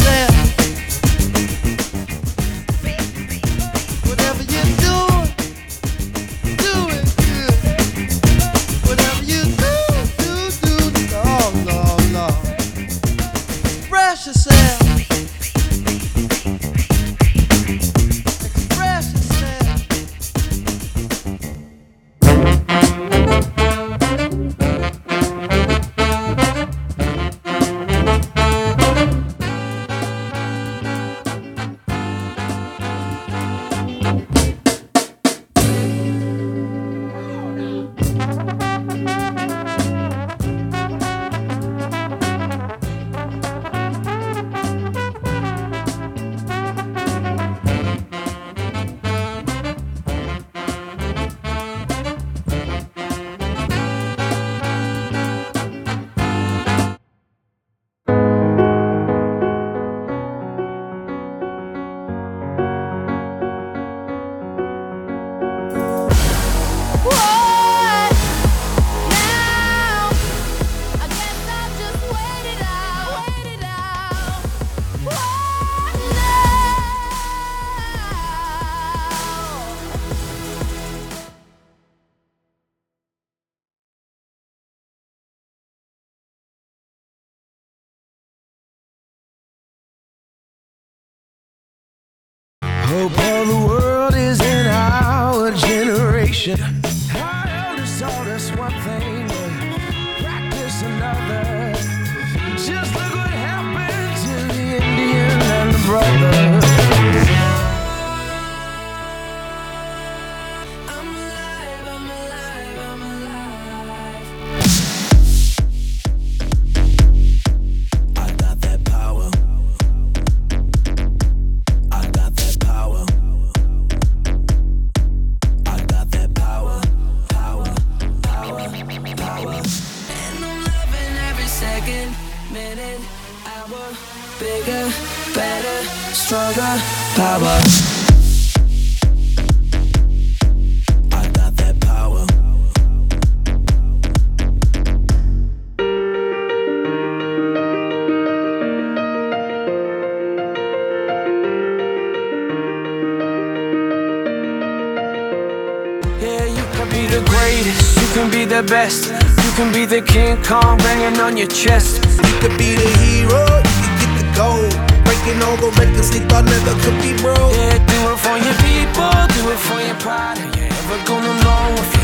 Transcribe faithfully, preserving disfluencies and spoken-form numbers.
yourself. Whatever you do, do it good. Whatever you do, do, do, do. Oh, Lord, Lord. Express yourself. Express yourself. Hope all the world is in our generation. I just taught us one thing, but practice another. Just look what happened to the Indian and the brother. I'm alive, I'm alive, I'm alive. I got that power. I got that power. I got that power, power, power, power. And I'm loving every second, minute, hour. Bigger, better, stronger, power. I got that power. Yeah, you can be the greatest, you can be the best. You can be the King Kong banging on your chest. You could be the hero, you could get the gold. Breaking all the records they thought never could be broke. Yeah, do it for your people, do it for your pride. Are you ever gonna know if you